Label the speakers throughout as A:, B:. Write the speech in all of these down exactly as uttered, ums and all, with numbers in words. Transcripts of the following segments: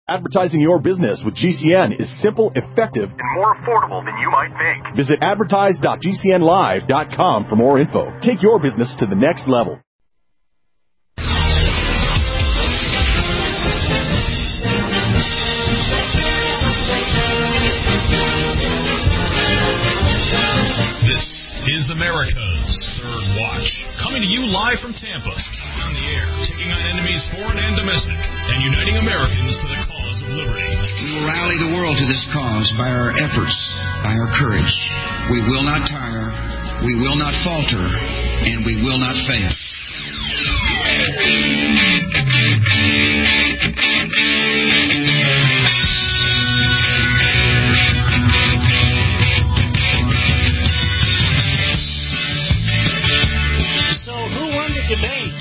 A: Advertising your business with G C N is simple, effective, and more affordable than you might think. Visit advertise dot g c n live dot com for more info. Take your business to the next level.
B: This is America's Third Watch, coming to you live from Tampa. On the air, taking on enemies foreign and domestic, and uniting Americans for the cause of liberty.
C: We will rally the world to this cause by our efforts, by our courage. We will not tire, we will not falter, and we will not fail.
D: So who won the debate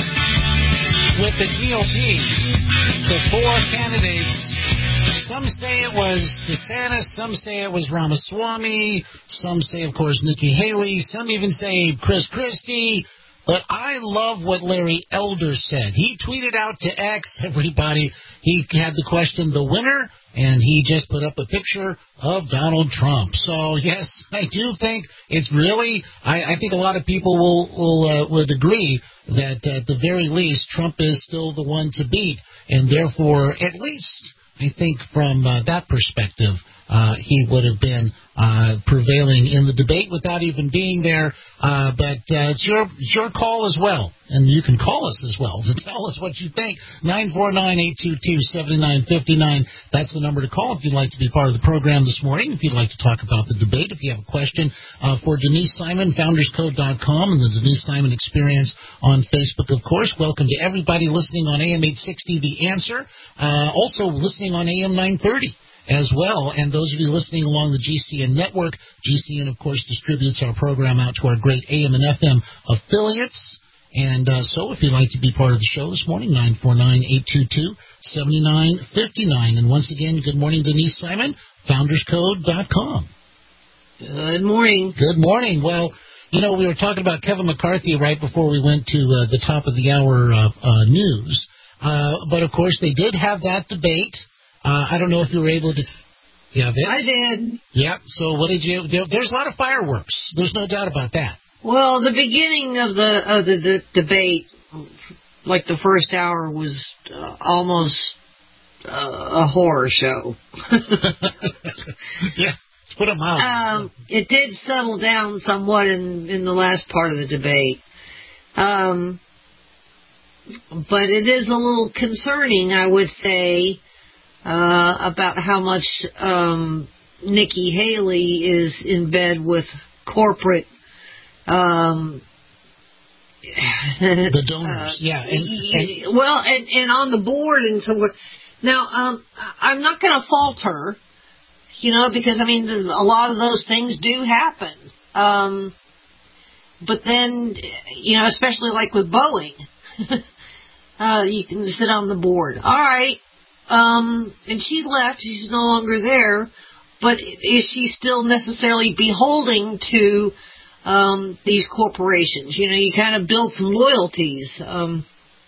D: with the G O P? The four candidates. Some say it was DeSantis, some say it was Ramaswamy, some say, of course, Nikki Haley, some even say Chris Christie. But I love what Larry Elder said. He tweeted out to X, everybody, he had the question, the winner, and he just put up a picture of Donald Trump. So, yes, I do think it's really, I, I think a lot of people will, will uh, would agree that uh, at the very least, Trump is still the one to beat. And therefore, at least, I think from uh, that perspective, uh, he would have been uh, prevailing in the debate without even being there. Uh, but uh, it's your it's your call as well. And you can call us as well to tell us what you think. nine four nine, eight two two, seven nine five nine. That's the number to call if you'd like to be part of the program this morning, if you'd like to talk about the debate, if you have a question uh, for Denise Simon, founders code dot com, and the Denise Simon Experience on Facebook, of course. Welcome to everybody listening on A M eight sixty, The Answer. Uh, also listening on A M nine thirty. As well, and those of you listening along the G C N network, G C N, of course, distributes our program out to our great A M and F M affiliates. And uh, so if you'd like to be part of the show this morning, nine four nine, eight two two, seven nine five nine. And once again, good morning, Denise Simon, founders code dot com.
E: Good morning.
D: Good morning. Well, you know, we were talking about Kevin McCarthy right before we went to uh, the top of the hour uh, uh, news. Uh, but, of course, they did have that debate. Uh, I don't know if you were able to. Yeah, Vic?
E: I did.
D: Yep. So what did you? There, there's a lot of fireworks. There's no doubt about that.
E: Well, the beginning of the of the, the debate, like the first hour, was uh, almost uh, a horror show.
D: Yeah, put them out.
E: Um, it did settle down somewhat in in the last part of the debate. Um, but it is a little concerning, I would say. Uh, about how much um, Nikki Haley is in bed with corporate um,
D: the donors, uh, yeah. And,
E: and, well, and, and on the board and so forth. Now, um, I'm not going to fault her, you know, because, I mean, a lot of those things do happen. Um, but then, you know, especially like with Boeing, uh, you can sit on the board. All right. Um, and she's left, she's no longer there, but is she still necessarily beholden to um, these corporations? You know, you kind of build some loyalties. Um,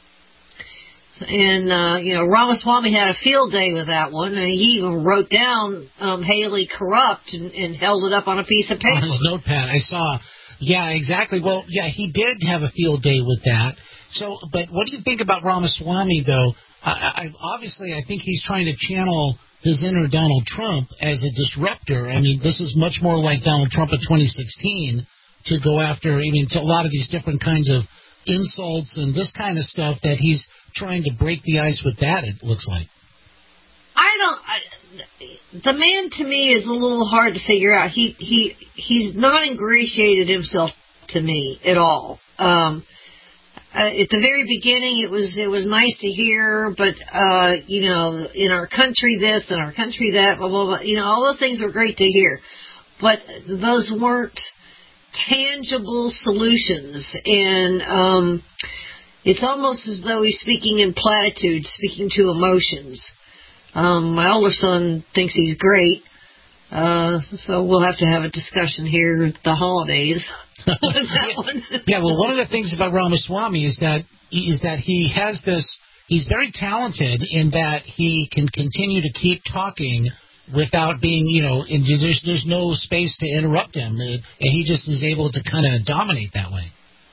E: and, uh, you know, Ramaswamy had a field day with that one, and he even wrote down um, Haley corrupt and, and held it up on a piece of paper.
D: On his notepad, I saw. Yeah, exactly. Well, yeah, he did have a field day with that. So, but what do you think about Ramaswamy, though? I, I, obviously, I think he's trying to channel his inner Donald Trump as a disruptor. I mean, this is much more like Donald Trump in twenty sixteen to go after, I mean, to a lot of these different kinds of insults and this kind of stuff that he's trying to break the ice with that, it looks like.
E: I don't... I, the man, to me, is a little hard to figure out. He he He's not ingratiated himself to me at all. Um Uh, at the very beginning, it was it was nice to hear, but uh, you know, in our country this and our country that, blah blah blah. You know, all those things are great to hear, but those weren't tangible solutions, and um, it's almost as though he's speaking in platitudes, speaking to emotions. Um, my older son thinks he's great, uh, so we'll have to have a discussion here at the holidays. that
D: one? Yeah, well, one of the things about Ramaswamy is that is that he has this he's very talented in that he can continue to keep talking without being, you know, in, there's, there's no space to interrupt him, and he just is able to kind of dominate that way.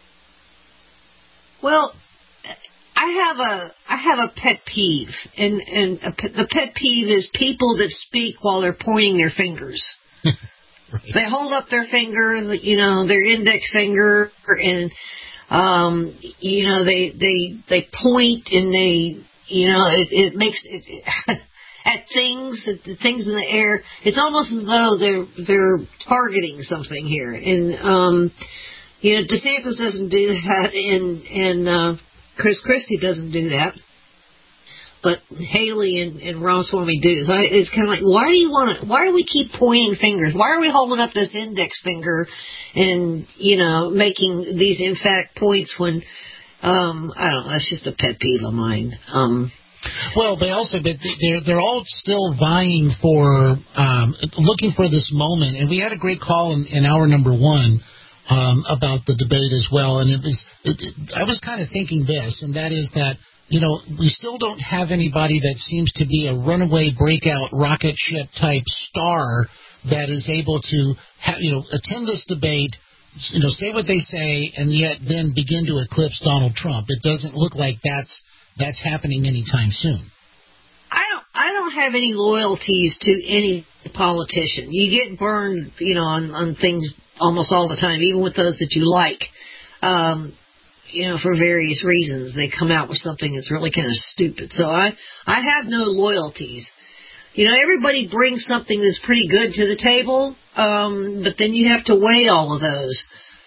E: Well, I have a I have a pet peeve, and and a, the pet peeve is people that speak while they're pointing their fingers. Right. They hold up their fingers, you know, their index finger, and um, you know, they they they point and they, you know, it, it makes it, it at things, at the things in the air. It's almost as though they're they're targeting something here, and um, you know, DeSantis doesn't do that, and and uh, Chris Christie doesn't do that. But Haley and, and Ramaswamy do. So it's kind of like, why do you want to? Why do we keep pointing fingers? Why are we holding up this index finger and, you know, making these emphatic points when um, I don't know? That's just a pet peeve of mine. Um,
D: well, they also, but they're they're all still vying for um, looking for this moment. And we had a great call in, in hour number one um, about the debate as well. And it was it, it, I was kind of thinking this, and that is that, you know, we still don't have anybody that seems to be a runaway breakout rocket ship type star that is able to, ha- you know, attend this debate, you know, say what they say, and yet then begin to eclipse Donald Trump. It doesn't look like that's that's happening anytime soon.
E: I don't. I don't have any loyalties to any politician. You get burned, you know, on, on things almost all the time, even with those that you like. Um, You know, for various reasons, they come out with something that's really kind of stupid. So I, I have no loyalties. You know, everybody brings something that's pretty good to the table, um, but then you have to weigh all of those.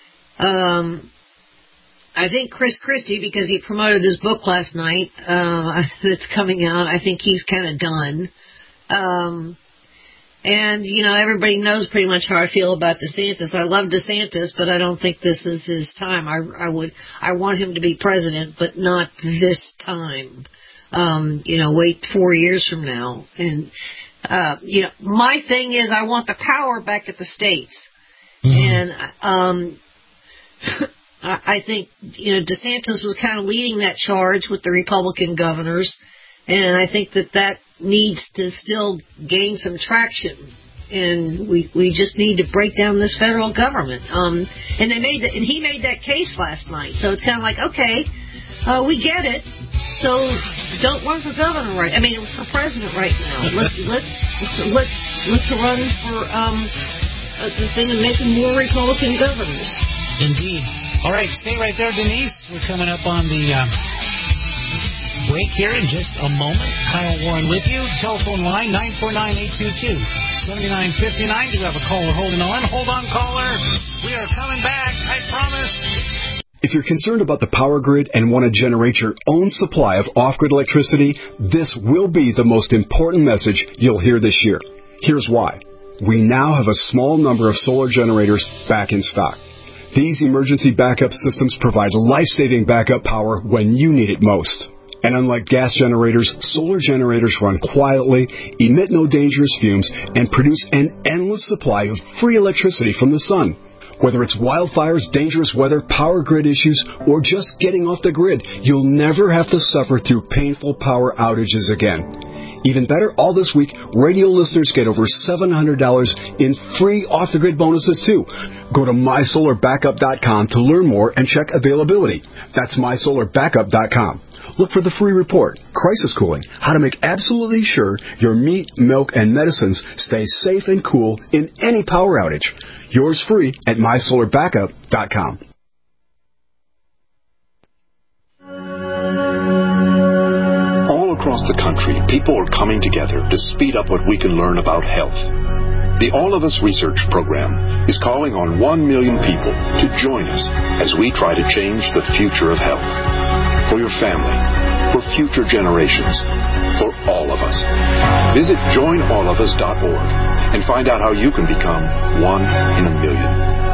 E: Um, I think Chris Christie, because he promoted his book last night, uh, that's coming out, I think he's kind of done. Um, And, you know, everybody knows pretty much how I feel about DeSantis. I love DeSantis, but I don't think this is his time. I, I would, I want him to be president, but not this time. Um, you know, wait four years from now. And, uh, you know, my thing is I want the power back at the states. Mm-hmm. And, um, I think, you know, DeSantis was kind of leading that charge with the Republican governors. And I think that that needs to still gain some traction, and we we just need to break down this federal government. Um, and they made that, and he made that case last night. So it's kind of like, okay, uh, we get it. So don't run for governor right. I mean, for president right now. Let's let's let's let's run for um the thing and making more Republican governors.
D: Indeed. All right, stay right there, Denise. We're coming up on the. Uh break here in just a moment. Kyle Warren with you. Telephone line nine four nine, eight two two, seven nine five nine. Do you have a caller holding on? Hold on, caller. We are coming back, I promise.
A: If you're concerned about the power grid and want to generate your own supply of off-grid electricity, this will be the most important message you'll hear this year. Here's why. We now have a small number of solar generators back in stock. These emergency backup systems provide life-saving backup power when you need it most. And unlike gas generators, solar generators run quietly, emit no dangerous fumes, and produce an endless supply of free electricity from the sun. Whether it's wildfires, dangerous weather, power grid issues, or just getting off the grid, you'll never have to suffer through painful power outages again. Even better, all this week, radio listeners get over seven hundred dollars in free off-the-grid bonuses, too. Go to my solar backup dot com to learn more and check availability. That's my solar backup dot com. Look for the free report, Crisis Cooling, how to make absolutely sure your meat, milk, and medicines stay safe and cool in any power outage. Yours free at my solar backup dot com.
F: All across the country, people are coming together to speed up what we can learn about health. The All of Us Research Program is calling on one million people to join us as we try to change the future of health. For your family, for future generations, for all of us. Visit join all of us dot org and find out how you can become one in a million.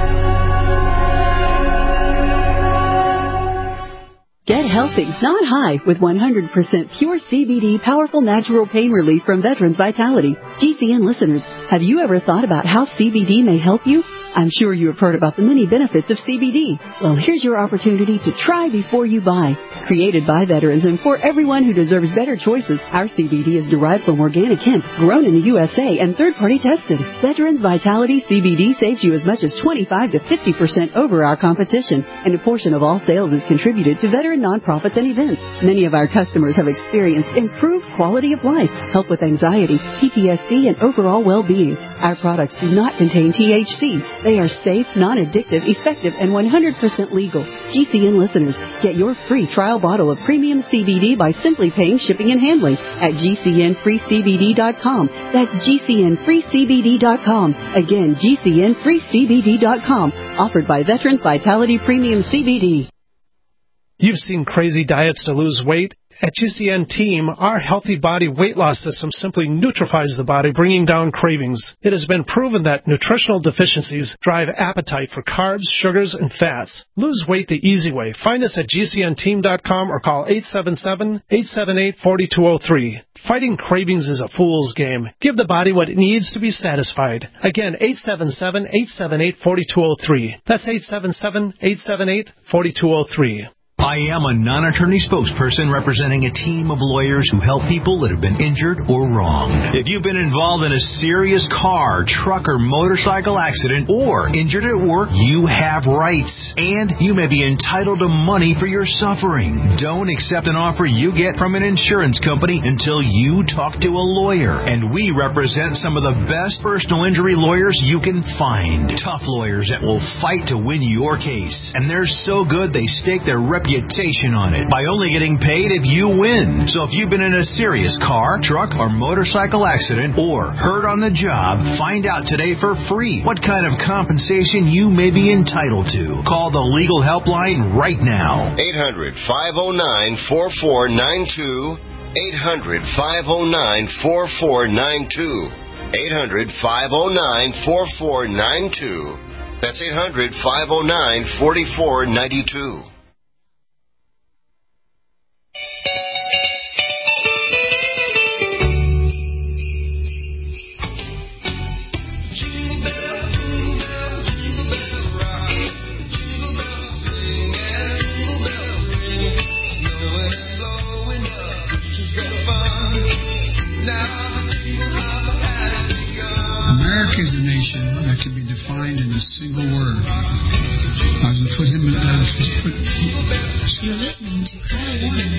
G: Get healthy, not high, with one hundred percent pure C B D powerful natural pain relief from Veterans Vitality. G C N listeners, have you ever thought about how C B D may help you? I'm sure you have heard about the many benefits of C B D. Well, here's your opportunity to try before you buy. Created by veterans and for everyone who deserves better choices, our C B D is derived from organic hemp, grown in the U S A and third-party tested. Veterans Vitality C B D saves you as much as twenty-five to fifty percent over our competition, and a portion of all sales is contributed to veteran nonprofits and events. Many of our customers have experienced improved quality of life, help with anxiety, P T S D, and overall well-being. Our products do not contain T H C. They are safe, non-addictive, effective, and one hundred percent legal. G C N listeners, get your free trial bottle of premium C B D by simply paying shipping and handling at G C N free C B D dot com. That's G C N free C B D dot com. Again, G C N free C B D dot com. Offered by Veterans Vitality Premium C B D.
H: You've seen crazy diets to lose weight. At G C N Team, our Healthy Body Weight Loss System simply neutralizes the body, bringing down cravings. It has been proven that nutritional deficiencies drive appetite for carbs, sugars, and fats. Lose weight the easy way. Find us at G C N team dot com or call eight seven seven, eight seven eight, four two zero three. Fighting cravings is a fool's game. Give the body what it needs to be satisfied. Again, eight seven seven, eight seven eight, four two zero three. That's eight seven seven, eight seven eight, four two zero three.
I: I am a non-attorney spokesperson representing a team of lawyers who help people that have been injured or wronged. If you've been involved in a serious car, truck, or motorcycle accident or injured at work, you have rights, and you may be entitled to money for your suffering. Don't accept an offer you get from an insurance company until you talk to a lawyer, and we represent some of the best personal injury lawyers you can find. Tough lawyers that will fight to win your case, and they're so good they stake their reputation on it by only getting paid if you win. So if you've been in a serious car, truck, or motorcycle accident or hurt on the job, find out today for free what kind of compensation you may be entitled to. Call the legal helpline right now.
J: eight hundred, five oh nine, four four nine two. eight hundred, five oh nine, four four nine two. eight hundred, five oh nine, four four nine two. That's eight hundred, five oh nine, four four nine two.
K: America is a nation that can be defined in a single word. I was going to put him in. Uh, put,
L: You're listening to Kyle Warren.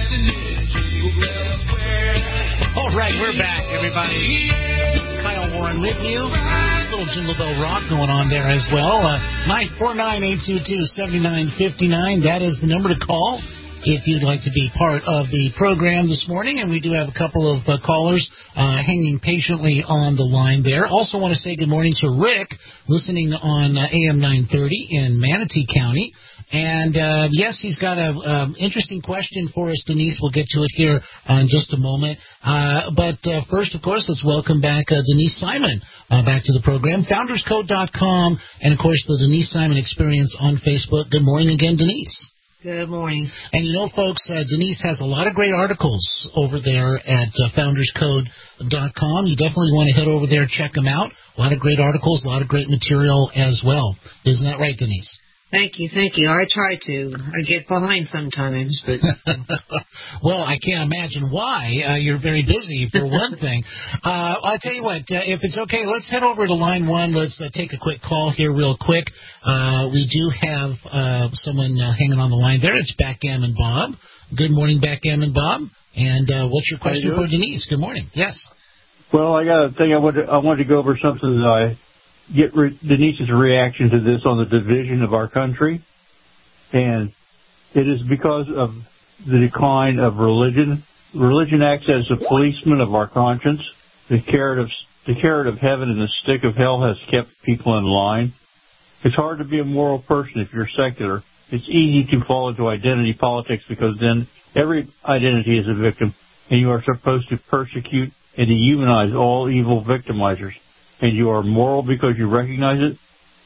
D: All right, we're back, everybody. Kyle Warren with you. A little Jingle Bell Rock going on there as well. Uh, nine four nine, eight two two, seven nine five nine. That is the number to call if you'd like to be part of the program this morning. And we do have a couple of uh, callers uh, hanging patiently on the line there. Also want to say good morning to Rick, listening on uh, A M nine thirty in Manatee County. And, uh, yes, he's got an um, interesting question for us, Denise. We'll get to it here uh, in just a moment. Uh, but uh, first, of course, let's welcome back uh, Denise Simon uh, back to the program. founders code dot com and, of course, the Denise Simon Experience on Facebook. Good morning again, Denise.
E: Good morning.
D: And you know, folks, uh, Denise has a lot of great articles over there at uh, founders code dot com. You definitely want to head over there, check them out. A lot of great articles, a lot of great material as well. Isn't that right, Denise?
E: Thank you, thank you. I try to. I get behind sometimes, but...
D: Well, I can't imagine why. Uh, you're very busy, for one thing. Uh, I'll tell you what, uh, if it's okay, let's head over to line one. Let's uh, take a quick call here real quick. Uh, we do have uh, someone uh, hanging on the line there. It's Backgammon Bob. Good morning, Backgammon Bob. And uh, what's your question for Denise? Good morning. Yes.
M: Well, I got a thing. I wanted, I wanted to go over something that I... get re- Denise's reaction to this on the division of our country, and it is because of the decline of religion. Religion acts as a policeman of our conscience. The carrot of the carrot of heaven and the stick of hell has kept people in line. It's hard to be a moral person if you're secular. It's easy to fall into identity politics because then every identity is a victim, and you are supposed to persecute and dehumanize all evil victimizers. And you are moral because you recognize it.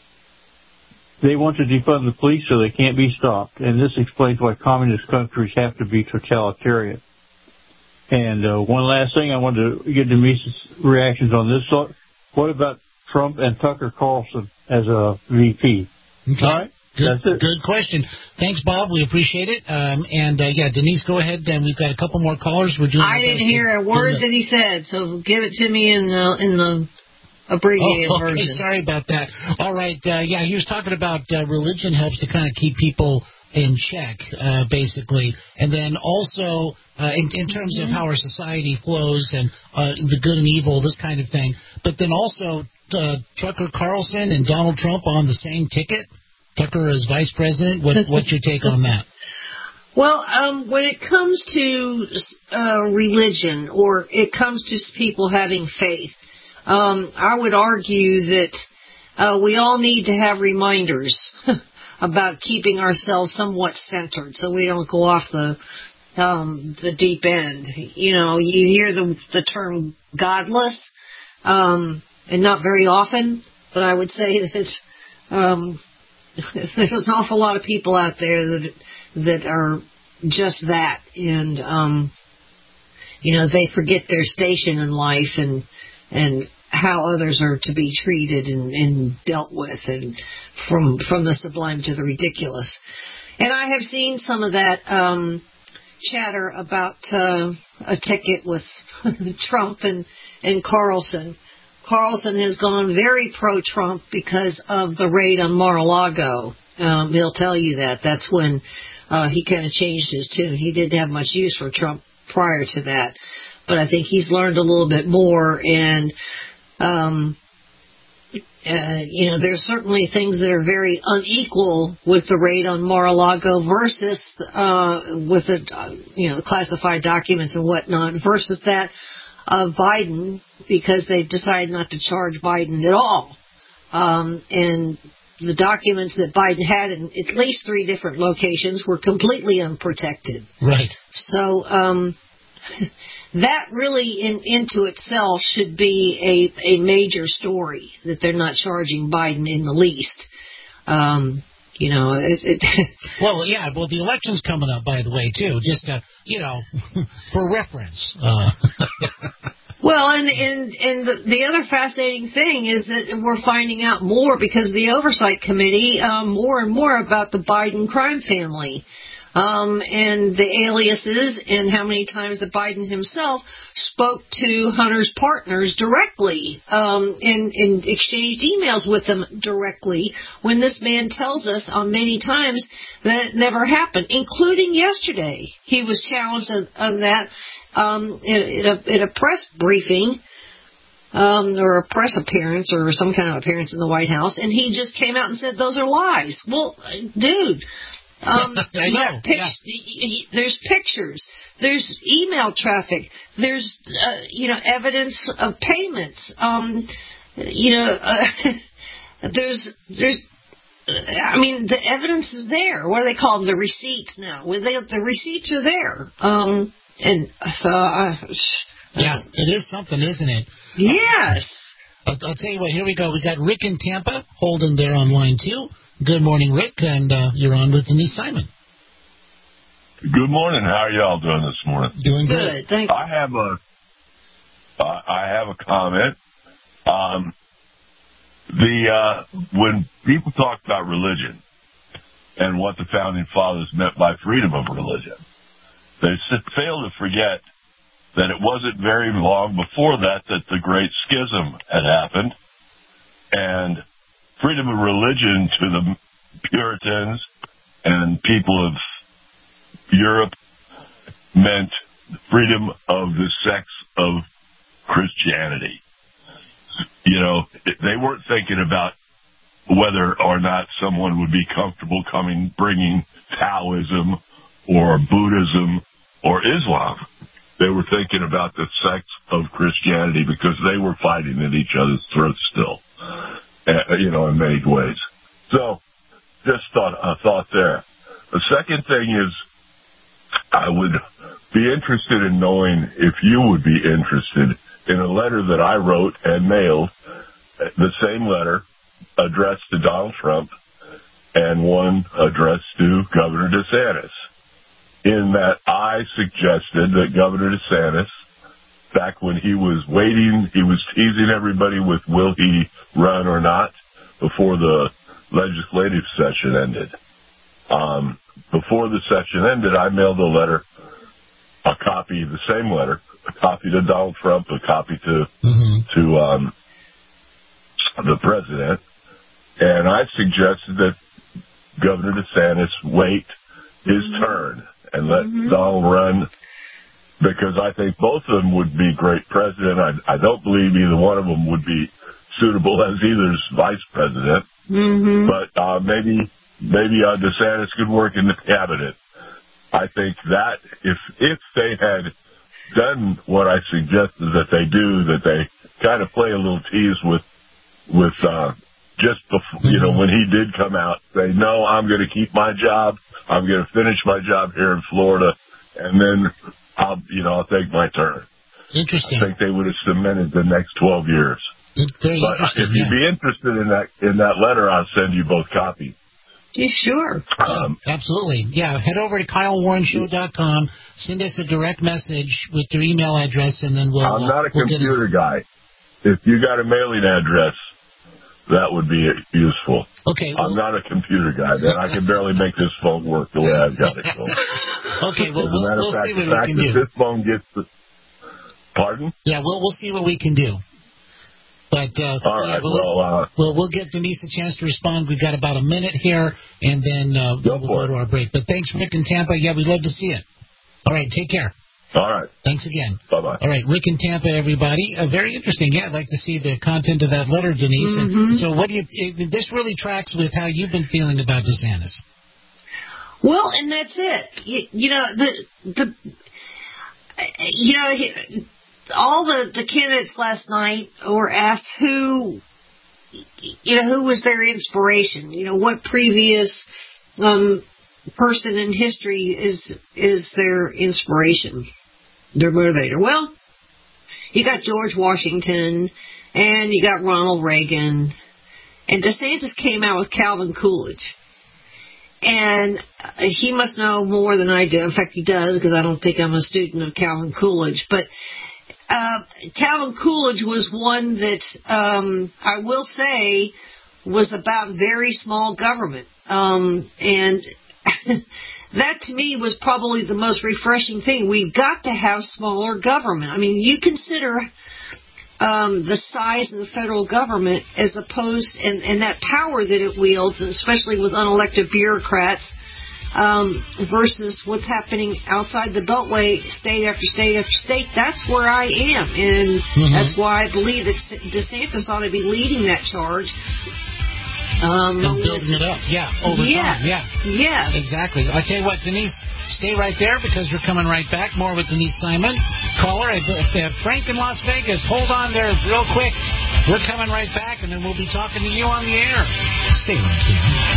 M: They want to defund the police so they can't be stopped. And this explains why communist countries have to be totalitarian. And uh, one last thing, I wanted to get Denise's reactions on this. What about Trump and Tucker Carlson as a V P.
D: Okay. Good, good question. Thanks, Bob. We appreciate it. Um, and, uh, yeah, Denise, go ahead. And we've got a couple more callers. We're doing.
E: I didn't hear a word that he said, so give it to me in the in the abbreviated
D: oh, okay.
E: version.
D: Sorry about that. All right. Uh, yeah, he was talking about uh, religion helps to kind of keep people in check, uh, basically. And then also uh, in, in terms mm-hmm. of how our society flows and uh, the good and evil, this kind of thing. But then also uh, Tucker Carlson and Donald Trump on the same ticket. Tucker as vice president. What, what's your take on that?
E: Well, um, when it comes to uh, religion or it comes to people having faith, um, I would argue that uh, we all need to have reminders about keeping ourselves somewhat centered so we don't go off the um, the deep end. You know, you hear the the term godless, um, and not very often, but I would say that um, there's an awful lot of people out there that that are just that, and um, you know, they forget their station in life and and how others are to be treated and, and dealt with, and from from the sublime to the ridiculous. And I have seen some of that um, chatter about uh, a ticket with Trump and and Carlson. Carlson has gone very pro-Trump because of the raid on Mar-a-Lago. Um, he'll tell you that. That's when uh, he kind of changed his tune. He didn't have much use for Trump prior to that. But I think he's learned a little bit more. And, um, uh, you know, there's certainly things that are very unequal with the raid on Mar-a-Lago versus uh, with the, uh, you know, classified documents and whatnot versus that of Biden, because they've decided not to charge Biden at all. Um, and the documents that Biden had in at least three different locations were completely unprotected.
D: Right.
E: So um, that really in, into itself should be a, a major story, that they're not charging Biden in the least. Um, you know, it, it
D: well, yeah, well, the election's coming up, by the way, too, just, uh, you know, for reference. Uh.
E: Well, and, and, and the, the other fascinating thing is that we're finding out more because of the Oversight Committee, um, more and more about the Biden crime family. Um, and the aliases, and how many times that Biden himself spoke to Hunter's partners directly, um, and, and exchanged emails with them directly, when this man tells us on many times that it never happened, including yesterday. He was challenged on, on that um, in, in, a, in a press briefing, um, or a press appearance, or some kind of appearance in the White House, and he just came out and said those are lies. Well, dude. Um,
D: I know.
E: Pic-
D: yeah.
E: There's pictures. There's email traffic. There's, uh, you know, evidence of payments. Um, you know, uh, there's, there's, I mean, the evidence is there. What do they call them? The receipts now. Well, they, the receipts are there. Um, and so, uh,
D: yeah, it is something, isn't it?
E: Yes.
D: Uh, I'll, I'll tell you what. Here we go. We got Rick in Tampa holding there on line two. Good morning, Rick, and uh, you're on with Denise Simon.
N: Good morning. How are y'all doing this morning?
D: Doing
E: good.
D: good.
E: Thank you.
N: I have a, uh, I have a comment. Um, the uh, when people talk about religion and what the founding fathers meant by freedom of religion, they fail to forget that it wasn't very long before that that the Great Schism had happened, and freedom of religion to the Puritans and people of Europe meant freedom of the sects of Christianity. You know, they weren't thinking about whether or not someone would be comfortable coming, bringing Taoism or Buddhism or Islam. They were thinking about the sects of Christianity because they were fighting at each other's throats still. Uh, you know, in many ways. So, just thought a thought there. The second thing is, I would be interested in knowing if you would be interested in a letter that I wrote and mailed, the same letter addressed to Donald Trump and one addressed to Governor DeSantis, in that I suggested that Governor DeSantis back when he was waiting, he was teasing everybody with will he run or not before the legislative session ended. Um, before the session ended, I mailed a letter, a copy, the same letter, a copy to Donald Trump, a copy to mm-hmm. to um, the president, and I suggested that Governor DeSantis wait his mm-hmm. turn and let mm-hmm. Donald run, because I think both of them would be great president. I, I don't believe either one of them would be suitable as either's vice president, mm-hmm. but uh, maybe maybe uh, DeSantis could work in the cabinet. I think that if if they had done what I suggested that they do, that they kind of play a little tease with with uh, just before, you know, when he did come out, say, no, I'm going to keep my job, I'm going to finish my job here in Florida, and then I'll, you know, I'll take my turn.
D: Interesting.
N: I think they would have cemented the next twelve years.
D: Very
N: but
D: interesting,
N: if you'd
D: yeah.
N: be interested in that in that letter, I'll send you both copies.
E: Yeah, sure.
N: Um,
D: yeah, absolutely. Yeah, head over to Kyle Warren Show dot com, send us a direct message with your email address, and then we'll...
N: I'm not a
D: we'll
N: computer guy. If you got a mailing address, that would be useful.
D: Okay. Well,
N: I'm not a computer guy. Then I can barely make this phone work the way I've got it going.
D: Okay, well,
N: As a
D: we'll,
N: matter
D: we'll
N: of fact,
D: see what
N: the
D: we
N: fact
D: can
N: that
D: do.
N: this phone gets the... Pardon?
D: Yeah, we'll, we'll see what we can do. But uh,
N: All right,
D: yeah, we'll,
N: well, uh,
D: we'll, we'll give Denise a chance to respond. We've got about a minute here, and then uh,
N: go
D: we'll go to our break. But thanks, Rick in Tampa. Yeah, we'd love to see it. All right, take care.
N: All right.
D: Thanks again.
N: Bye-bye.
D: All right, Rick in Tampa, everybody. Uh, very interesting. Yeah, I'd like to see the content of that letter, Denise.
E: Mm-hmm.
D: And so what do you? It, this really tracks with how you've been feeling about DeSantis.
E: Well, and that's it. You, you know, the the you know. He, all the, the candidates last night were asked who, you know, who was their inspiration. You know, what previous um, person in history is is their inspiration, their motivator. Well, you got George Washington, and you got Ronald Reagan, and DeSantis came out with Calvin Coolidge. And he must know more than I do. In fact, he does, because I don't think I'm a student of Calvin Coolidge. But Uh, Calvin Coolidge was one that um, I will say was about very small government, um, and that to me was probably the most refreshing thing. We've got to have smaller government. I mean, you consider um, the size of the federal government as opposed and, and that power that it wields, especially with unelected bureaucrats. Um, versus what's happening outside the Beltway, state after state after state. That's where I am, and mm-hmm. that's why I believe that DeSantis ought to be leading that charge. Um,
D: and building it up, yeah, over
E: yeah,
D: time, yeah.
E: Yeah.
D: Exactly. I tell you what, Denise, stay right there because we're coming right back. More with Denise Simon. Caller, uh, Frank in Las Vegas, hold on there real quick. We're coming right back, and then we'll be talking to you on the air. Stay right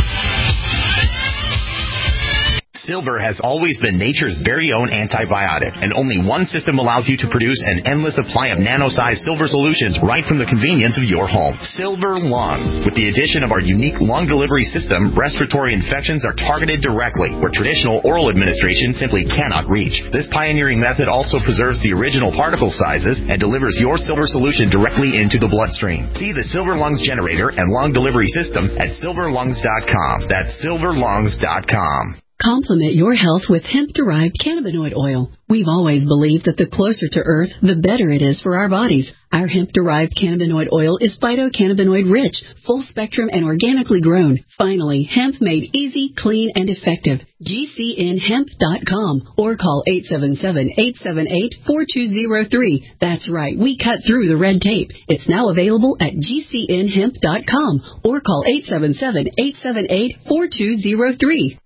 D: here.
O: Silver has always been nature's very own antibiotic, and only one system allows you to produce an endless supply of nano-sized silver solutions right from the convenience of your home. Silver Lungs. With the addition of our unique lung delivery system, respiratory infections are targeted directly, where traditional oral administration simply cannot reach. This pioneering method also preserves the original particle sizes and delivers your silver solution directly into the bloodstream. See the Silver Lungs generator and lung delivery system at silver lungs dot com. That's silver lungs dot com.
G: Complement your health with hemp-derived cannabinoid oil. We've always believed that the closer to Earth, the better it is for our bodies. Our hemp-derived cannabinoid oil is phytocannabinoid-rich, full-spectrum, and organically grown. Finally, hemp made easy, clean, and effective. G C N hemp dot com or call eight seven seven, eight seven eight, four two zero three. That's right, we cut through the red tape. It's now available at G C N hemp dot com or call eight seven seven, eight seven eight, four two zero three.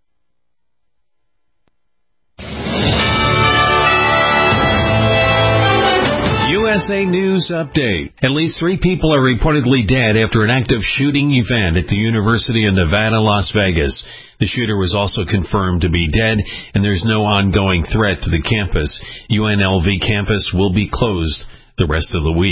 P: U S A News Update. At least three people are reportedly dead after an active shooting event at the University of Nevada, Las Vegas. The shooter was also confirmed to be dead, and there's no ongoing threat to the campus. U N L V campus will be closed the rest of the week.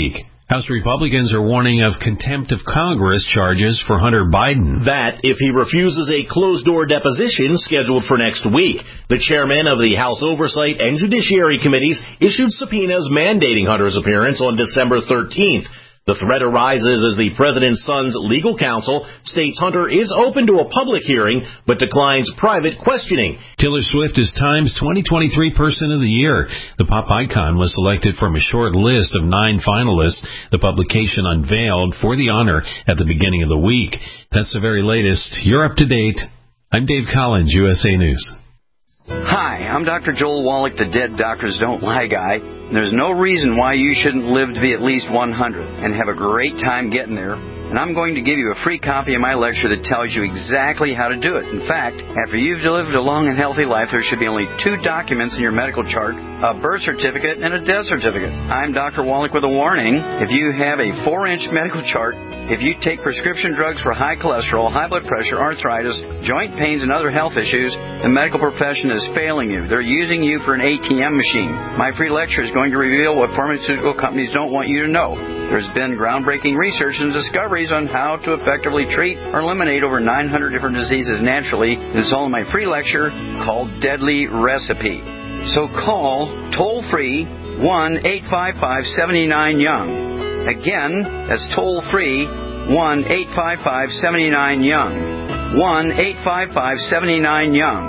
P: House Republicans are warning of contempt of Congress charges for Hunter Biden.
Q: That if he refuses a closed-door deposition scheduled for next week. The chairman of the House Oversight and Judiciary Committees issued subpoenas mandating Hunter's appearance on December thirteenth. The threat arises as the president's son's legal counsel states Hunter is open to a public hearing, but declines private questioning.
P: Taylor Swift is Time's twenty twenty-three Person of the Year. The pop icon was selected from a short list of nine finalists. The publication unveiled for the honor at the beginning of the week. That's the very latest. You're up to date. I'm Dave Collins, U S A News.
R: Hi, I'm Doctor Joel Wallach, the Dead Doctors Don't Lie guy. There's no reason why you shouldn't live to be at least one hundred and have a great time getting there. And I'm going to give you a free copy of my lecture that tells you exactly how to do it. In fact, after you've lived a long and healthy life, there should be only two documents in your medical chart, a birth certificate and a death certificate. I'm Doctor Wallach with a warning. If you have a four-inch medical chart, if you take prescription drugs for high cholesterol, high blood pressure, arthritis, joint pains, and other health issues, the medical profession is failing you. They're using you for an A T M machine. My free lecture is going to reveal what pharmaceutical companies don't want you to know. There's been groundbreaking research and discoveries on how to effectively treat or eliminate over nine hundred different diseases naturally. It's all in my free lecture called Deadly Recipe. So call toll-free one eight five five, seven nine, young. Again, that's toll-free one eight five five, seven nine, young. one eight five five, seven nine, young.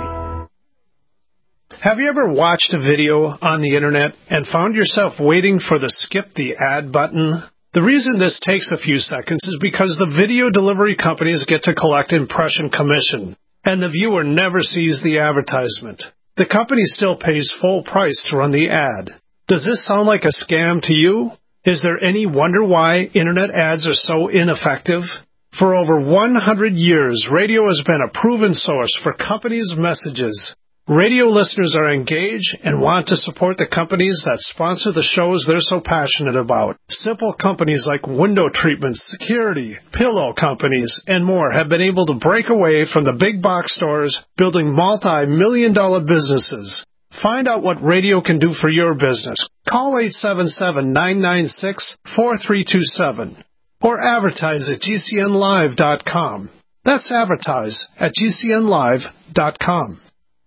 H: Have you ever watched a video on the internet and found yourself waiting for the skip the ad button? The reason this takes a few seconds is because the video delivery companies get to collect impression commission, and the viewer never sees the advertisement. The company still pays full price to run the ad. Does this sound like a scam to you? Is there any wonder why internet ads are so ineffective? For over one hundred years, radio has been a proven source for companies' messages. Radio listeners are engaged and want to support the companies that sponsor the shows they're so passionate about. Simple companies like window treatments, security, pillow companies, and more have been able to break away from the big box stores, building multi-million dollar businesses. Find out what radio can do for your business. Call eight seven seven, nine nine six, four three two seven or advertise at G C N live dot com. That's advertise at G C N live dot com.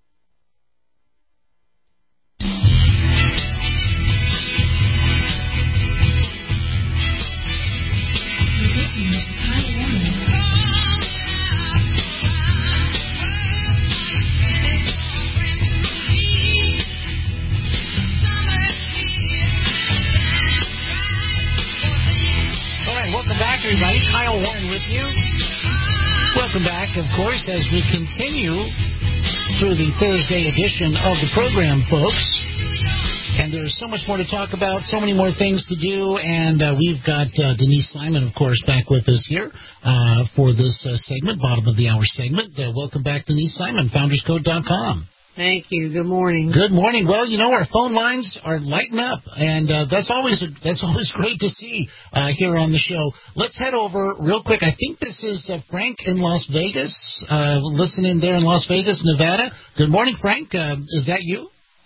D: Everybody, Kyle Warren with you. Welcome back, of course, as we continue through the Thursday edition of the program, folks. And there's so much more to talk about, so many more things to do, and uh, we've got uh, Denise Simon, of course, back with us here uh, for this uh, segment, bottom of the hour segment. Uh, welcome back, Denise Simon, founders code dot com.
E: Thank you. Good morning.
D: Good morning. Well, you know, our phone lines are lighting up, and uh, that's always a, that's always great to see uh, here on the show. Let's head over real quick. I think this is uh, Frank in Las Vegas, uh, listening there in Las Vegas, Nevada. Good morning, Frank. Uh, is that you?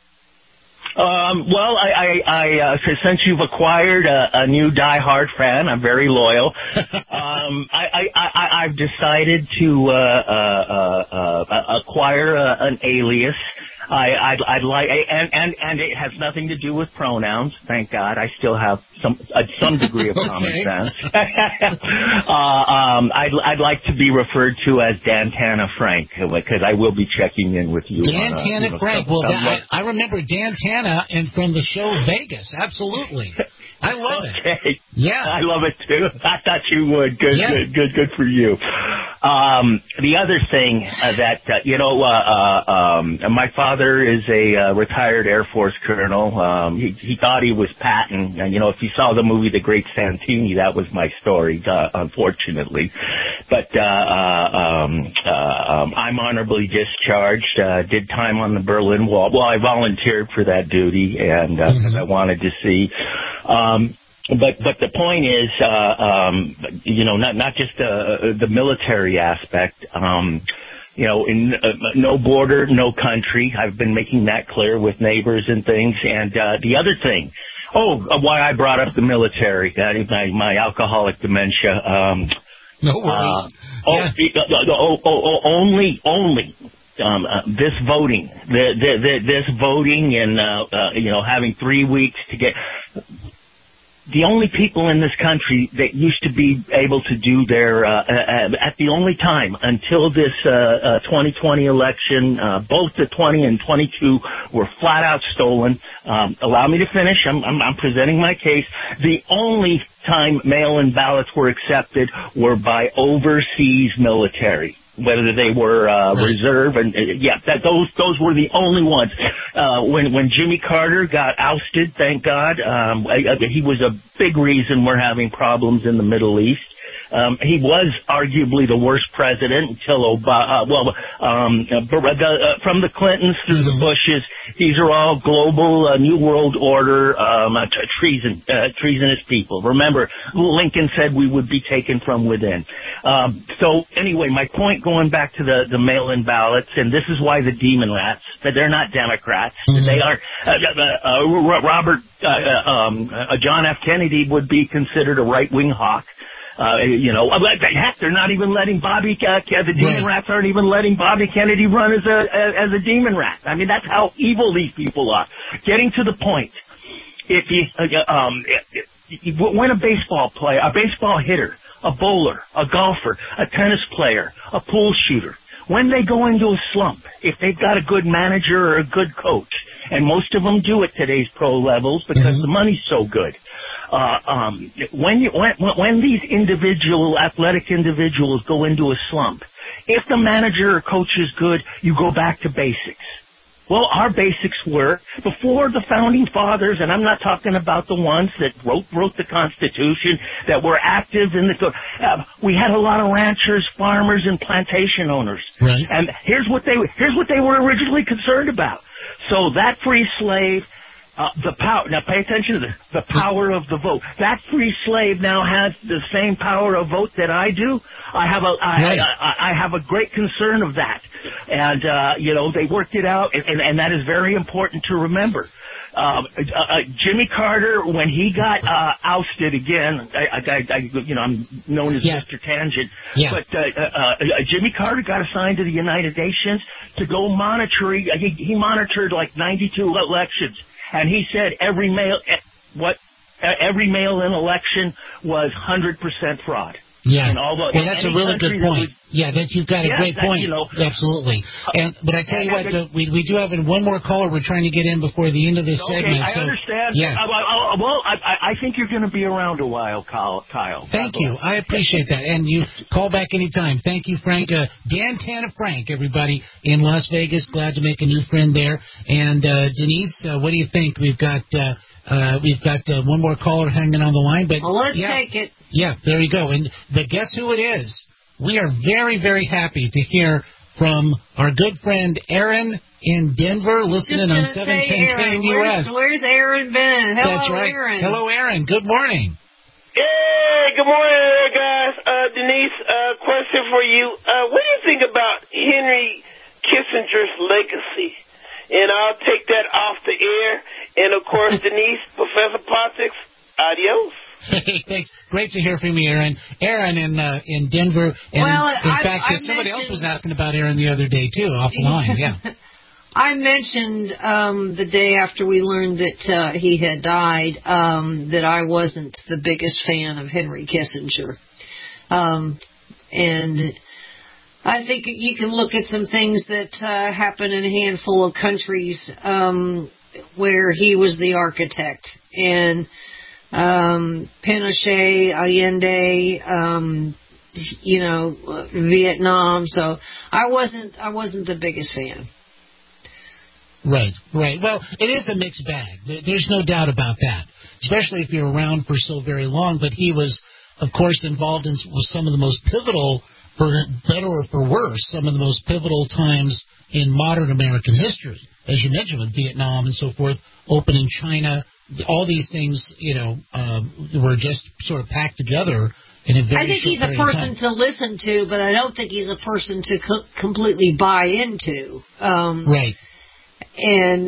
S: Um, well, I, I, I uh, since you've acquired a, a new diehard fan, I'm very loyal. um, I, I, I, I've decided to uh, uh, uh, acquire a, an alias. I, I'd, I'd like, and, and, and it has nothing to do with pronouns. Thank God, I still have some, uh, some degree of common
D: okay.
S: sense. uh, um, I'd, I'd like to be referred to as Dantana Frank, because I will be checking in with you.
D: Dantana
S: uh,
D: Frank. Well, that, I, I remember Dantana and from the show Vegas. Absolutely. I love it.
S: Okay.
D: Yeah.
S: I love it too. I thought you would. Good,
D: yeah.
S: good, good, good for you. Um, the other thing uh, that, uh, you know, uh, uh, um, my father is a uh, retired Air Force colonel. Um, he, he thought he was Patton. And, you know, if you saw the movie The Great Santini, that was my story, uh, unfortunately. But uh, uh, um, uh, um, I'm honorably discharged, uh, did time on the Berlin Wall. Well, I volunteered for that duty and uh, because I wanted to see. Um, But but the point is, uh, um, you know, not not just uh, the military aspect. Um, you know, in uh, no border, no country. I've been making that clear with neighbors and things. And uh, the other thing, Oh, uh, why I brought up the military, uh, my, my alcoholic dementia. Um,
D: no worries.
S: Uh, oh, yeah. oh, oh, oh, only, only. Um, uh, this voting, the, the, the, this voting and, uh, uh, you know, having three weeks to get, the only people in this country that used to be able to do their, uh, uh, at the only time until this, uh, uh, twenty twenty election, uh, both the twenty and twenty-two were flat out stolen. Um, allow me to finish. I'm, I'm, I'm presenting my case. The only time mail-in ballots were accepted were by overseas military. Whether they were uh, reserve and uh, yeah, that those those were the only ones. Uh, when when Jimmy Carter got ousted, thank God, um, I, I, he was a big reason we're having problems in the Middle East. Um, he was arguably the worst president until Obama. Uh, well, um, uh, uh, from the Clintons through the Bushes, these are all global uh, New World Order um, uh, treason, uh, treasonous people. Remember, Lincoln said we would be taken from within. Um, so anyway, my point going back to the, the mail-in ballots, and this is why the demon rats, that they're not Democrats. Mm-hmm. They are, uh, uh, uh, Robert, uh, uh, um, uh, John F. Kennedy would be considered a right-wing hawk. Uh, you know, heck, they're not even letting Bobby, uh, the demon rats aren't even letting Bobby Kennedy run as a, as a demon rat. I mean, that's how evil these people are. Getting to the point, if you, uh, um, if, if, when a baseball player, a baseball hitter, a bowler, a golfer, a tennis player, a pool shooter, when they go into a slump, if they've got a good manager or a good coach, and most of them do at today's pro levels because mm-hmm. the money's so good. Uh, um, when you, when, when these individual, athletic individuals go into a slump, if the manager or coach is good, you go back to basics. Well, our basics were, before the founding fathers, and I'm not talking about the ones that wrote, wrote the Constitution, that were active in the, uh, we had a lot of ranchers, farmers, and plantation owners.
D: Right.
S: And here's what they, here's what they were originally concerned about. So that free slave, Uh, the power, now pay attention to this, the power of the vote. That free slave now has the same power of vote that I do. I have a, I,
D: right.
S: I, I have a great concern of that. And, uh, you know, they worked it out, and, and that is very important to remember. Um, uh, uh, Jimmy Carter, when he got, uh, ousted again, I, I, I, you know, I'm known as yeah. Mister Tangent,
D: yeah.
S: but, uh, uh, uh, Jimmy Carter got assigned to the United Nations to go monitor, he, he monitored like ninety-two elections. And he said every mail, what, every mail-in election was one hundred percent fraud.
D: Yeah.
S: And all the,
D: well, that's a really good point. Was, yeah, that you've got a
S: yeah,
D: great
S: that,
D: point.
S: You know,
D: absolutely. And but I tell you what, uh, we we do have one more caller we're trying to get in before the end of this
S: okay,
D: segment.
S: I
D: so,
S: understand.
D: Yeah.
S: Uh, uh, well, I, I think you're going to be around a while, Kyle.
D: Thank you. I appreciate that. And you call back anytime. Thank you, Frank. Uh, Dan Tana Frank, everybody in Las Vegas. Glad to make a new friend there. And uh, Denise, uh, what do you think? We've got. Uh, Uh, we've got uh, one more caller hanging on the line, but
E: well, let's
D: yeah,
E: take it.
D: Yeah, there you go. And but guess who it is? We are very, very happy to hear from our good friend Aaron in Denver, listening on seven ten K M U S.
E: Where's, where's Aaron been? Hello,
D: That's right.
E: Aaron.
D: Hello, Aaron. Good morning.
T: Hey, good morning there, guys. Uh, Denise, uh, question for you. Uh, what do you think about Henry Kissinger's legacy? And I'll take that off the air. And, of course, Denise, Professor Potix, adios.
D: Hey, thanks. Great to hear from you, Aaron. Aaron in uh, in Denver. And
E: well,
D: in, in
E: I,
D: fact,
E: I
D: somebody else was
E: mentioned...
D: asking about Aaron the other day, too, off the line. Yeah.
E: I mentioned um, the day after we learned that uh, he had died um, that I wasn't the biggest fan of Henry Kissinger. Um, and... I think you can look at some things that uh, happen in a handful of countries um, where he was the architect. And um, Pinochet, Allende, um, you know, Vietnam. So I wasn't, I wasn't the biggest fan.
D: Right, right. Well, it is a mixed bag. There's no doubt about that, especially if you're around for so very long. But he was, of course, involved in some of the most pivotal, for better or for worse, some of the most pivotal times in modern American history, as you mentioned, with Vietnam and so forth, opening China, all these things, you know, um, were just sort of packed together in a very
E: I think
D: short
E: he's a person to listen to, but I don't think he's a person to co- completely buy into. Um,
D: right.
E: And,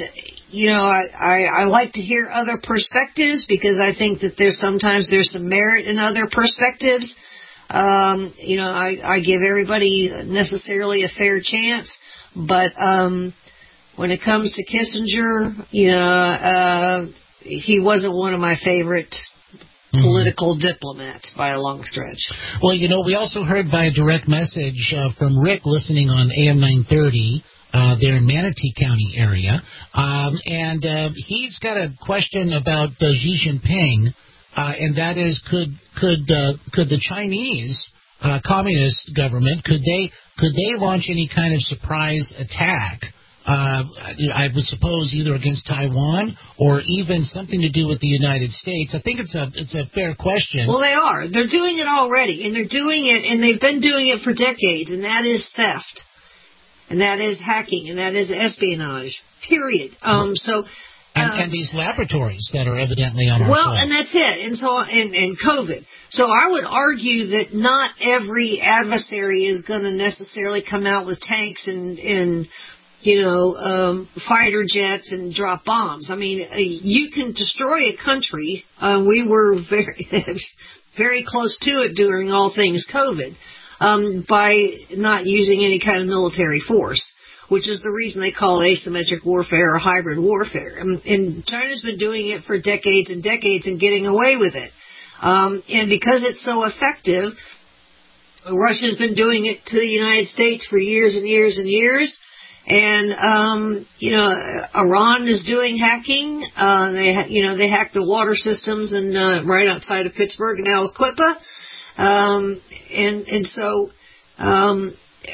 E: you know, I, I, I like to hear other perspectives because I think that there's sometimes there's some merit in other perspectives. Um, you know, I, I give everybody necessarily a fair chance, but um, when it comes to Kissinger, you know, uh, he wasn't one of my favorite political mm-hmm. diplomats by a long stretch.
D: Well, you know, we also heard by direct message uh, from Rick listening on A M nine thirty. Uh, there in Manatee County area, um, and uh, he's got a question about uh, Xi Jinping, uh, and that is, could could uh, could the Chinese uh, communist government could they could they launch any kind of surprise attack? Uh, I would suppose either against Taiwan or even something to do with the United States. I think it's a it's a fair question.
E: Well, they are. They're doing it already, and they're doing it, and they've been doing it for decades, and that is theft. And that is hacking, and that is espionage, period. Um, so, uh,
D: and, and these laboratories that are evidently on our
E: well,
D: soil.
E: and that's it, and so and, and COVID. So I would argue that not every adversary is going to necessarily come out with tanks and, and you know, um, fighter jets and drop bombs. I mean, uh, you can destroy a country. Uh, we were very, very close to it during all things COVID. Um, by not using any kind of military force, which is the reason they call it asymmetric warfare or hybrid warfare. And, and China's been doing it for decades and decades and getting away with it. Um, and because it's so effective, Russia's been doing it to the United States for years and years and years. And, um, you know, Iran is doing hacking. Uh, they, ha- you know, they hacked the water systems and, uh, right outside of Pittsburgh and Aliquippa. Um, and, and so, um,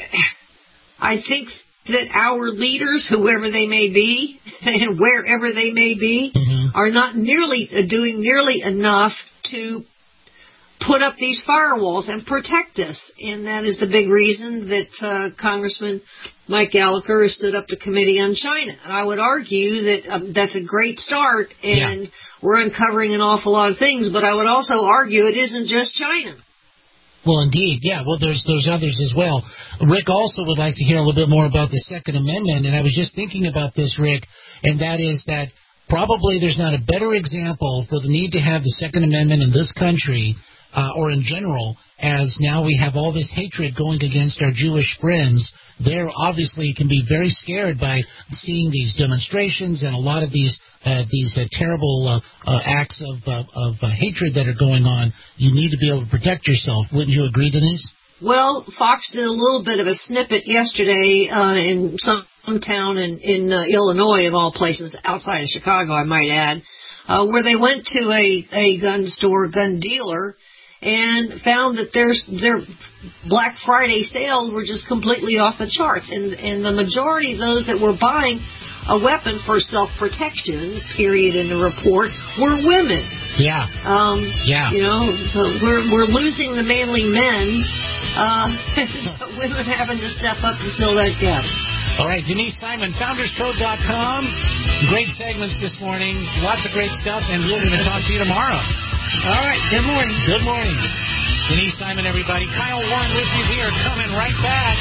E: I think that our leaders, whoever they may be, and wherever they may be, mm-hmm. are not nearly, uh, doing nearly enough to put up these firewalls and protect us. And that is the big reason that, uh, Congressman Mike Gallagher has stood up the Committee on China. And I would argue that, um, that's a great start, and yeah. we're uncovering an awful lot of things, but I would also argue it isn't just China.
D: Well, indeed, yeah. Well, there's there's others as well. Rick also would like to hear a little bit more about the Second Amendment, and I was just thinking about this, Rick, and that is that probably there's not a better example for the need to have the Second Amendment in this country, uh, or in general, as now we have all this hatred going against our Jewish friends. They're obviously can be very scared by seeing these demonstrations and a lot of these uh, these uh, terrible uh, uh, acts of uh, of uh, hatred that are going on. You need to be able to protect yourself. Wouldn't you agree, Denise?
E: Well, Fox did a little bit of a snippet yesterday uh, in some town in, in uh, Illinois, of all places, outside of Chicago, I might add, uh, where they went to a, a gun store, gun dealer, and found that their their Black Friday sales were just completely off the charts, and and the majority of those that were buying a weapon for self-protection, period, in the report, were women.
D: Yeah.
E: Um,
D: yeah.
E: You know, we're we're losing the manly men, uh, so women having to step up and fill that gap.
D: All right, Denise Simon, founders code dot com. Great segments this morning. Lots of great stuff, and we're going to talk to you tomorrow.
E: All right, good morning.
D: Good morning. Denise Simon, everybody. Kyle Warren with you. We are coming right back.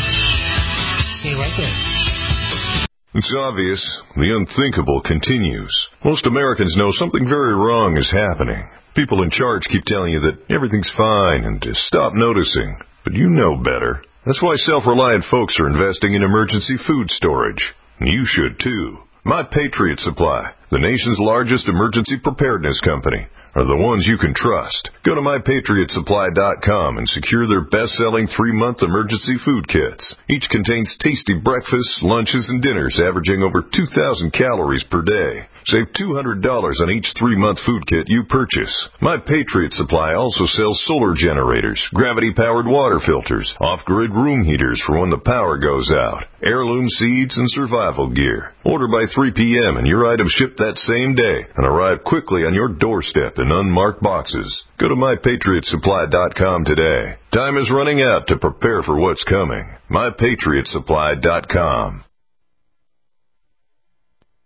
D: Stay right there.
U: It's obvious. The unthinkable continues. Most Americans know something very wrong is happening. People in charge keep telling you that everything's fine and to stop noticing. But you know better. That's why self-reliant folks are investing in emergency food storage. You should too. My Patriot Supply, the nation's largest emergency preparedness company, are the ones you can trust. Go to my patriot supply dot com and secure their best-selling three-month emergency food kits. Each contains tasty breakfasts, lunches, and dinners averaging over two thousand calories per day. Save two hundred dollars on each three-month food kit you purchase. My Patriot Supply also sells solar generators, gravity-powered water filters, off-grid room heaters for when the power goes out, heirloom seeds, and survival gear. Order by three p.m. and your items ship that same day and arrive quickly on your doorstep in unmarked boxes. Go to my patriot supply dot com today. Time is running out to prepare for what's coming. my patriot supply dot com.